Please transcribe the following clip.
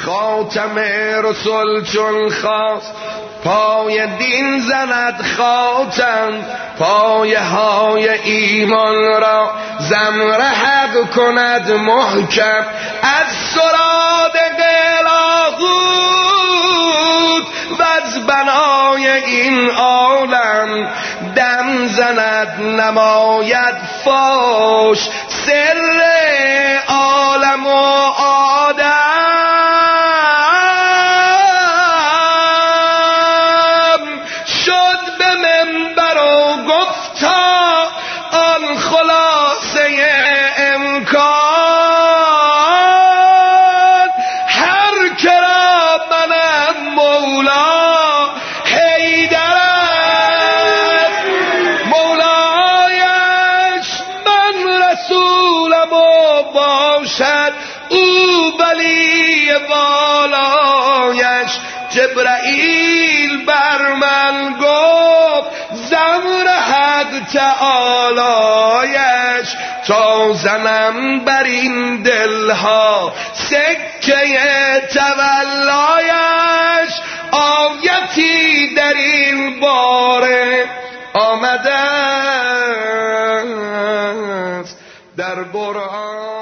خاتم رسول چون خواست پای دین زند خاتم، پایه های ایمان را زمره حق کند محکم. از سراد قلاغوت و از بنای این عالم دم زند نماید فاش سر عالم و آدم. شد به منبر و گفتا آن خلاصه امکان، هر که را منم مولا حیدرم، مولایش من رسولم و باشد او ولی والایش. جبرائیل بر من گفت زمر حق تعالیش، تا زنم بر این دلها سکه تولایش. آیتی در این باره آمده است در قرآن.